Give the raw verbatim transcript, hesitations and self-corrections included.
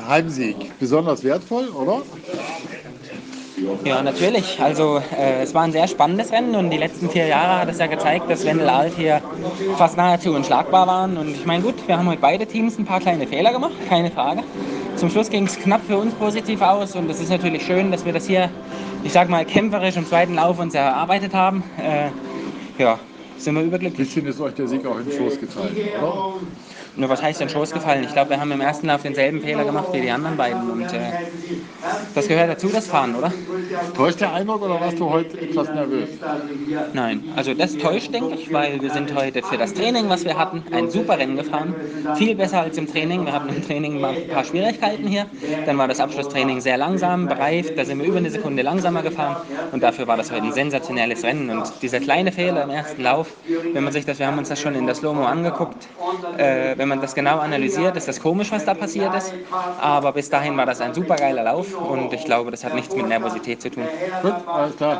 Heimsieg besonders wertvoll, oder? Ja, natürlich. Also äh, es war ein sehr spannendes Rennen und die letzten vier Jahre hat es ja gezeigt, dass Wendel Alt hier fast nahezu unschlagbar waren. Und ich meine, gut, wir haben heute beide Teams ein paar kleine Fehler gemacht, keine Frage. Zum Schluss ging es knapp für uns positiv aus und es ist natürlich schön, dass wir das hier, ich sag mal, kämpferisch im zweiten Lauf uns erarbeitet haben. Äh, ja, sind wir überglücklich. Bisschen ist euch der Sieg auch im Schoß gefallen, oder? Nur was heißt denn Schoß gefallen? Ich glaube, wir haben im ersten Lauf denselben Fehler gemacht wie die anderen beiden und äh, das gehört dazu, das Fahren, oder? Täuscht der Eindruck oder warst du heute etwas nervös? Nein, also das täuscht, denke ich, weil wir sind heute für das Training, was wir hatten, ein super Rennen gefahren. Viel besser als im Training. Wir hatten im Training mal ein paar Schwierigkeiten hier. Dann war das Abschlusstraining sehr langsam, bereift. Da sind wir über eine Sekunde langsamer gefahren. Und dafür war das heute ein sensationelles Rennen. Und dieser kleine Fehler im ersten Lauf, wenn man sich das, wir haben uns das schon in der Slow-Mo angeguckt, äh, wenn man das genau analysiert, ist das komisch, was da passiert ist. Aber bis dahin war das ein super geiler Lauf. Und ich glaube, das hat nichts mit Nervosität zu tun. Gut, alles klar.